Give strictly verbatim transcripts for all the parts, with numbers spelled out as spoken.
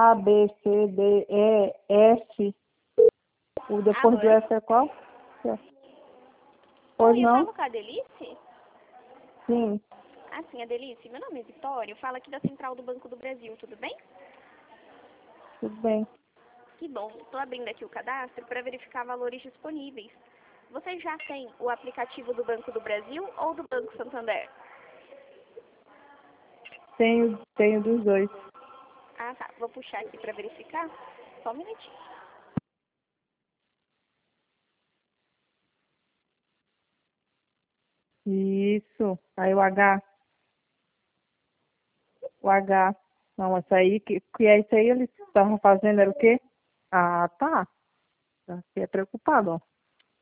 A, B, C, D, E, F. O depois do F é qual? Pois Oi, eu não? falo com a Delice? Sim. Ah, sim, a Delice. Meu nome é Vitória, eu falo aqui da Central do Banco do Brasil, tudo bem? Tudo bem. Que bom, estou abrindo aqui o cadastro para verificar valores disponíveis. Você já tem o aplicativo do Banco do Brasil ou do Banco Santander? Tenho, tenho dos dois. Ah, tá. Vou puxar aqui para verificar. Só um minutinho. Isso. Aí o H. O H. Não, essa aí, que, que é isso aí, eles estavam fazendo, era o quê? Ah, tá. Fiquei preocupado, ó.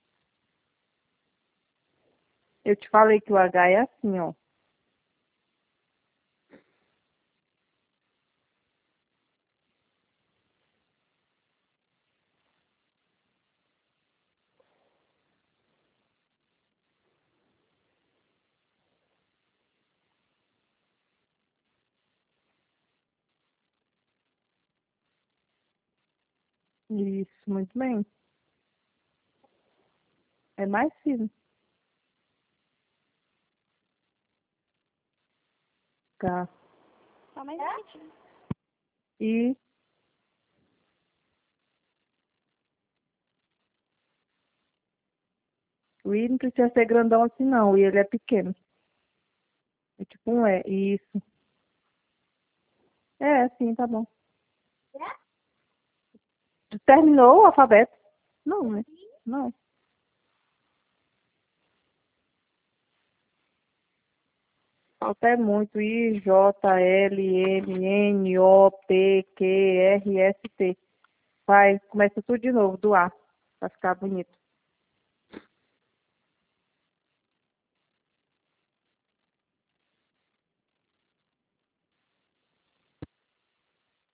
Eu te falei que o H é assim, ó. Isso, muito bem. É mais fino. Tá. Só mais um minutinho. E o I não precisa ser grandão assim, não. O I, ele é pequeno. É tipo um E. Isso. É, sim, tá bom. Tu terminou o alfabeto? Não, né? Não. Falta é muito. I, J, L, M, N, O, P, Q, R, S, T. Vai, começa tudo de novo, do A, pra ficar bonito.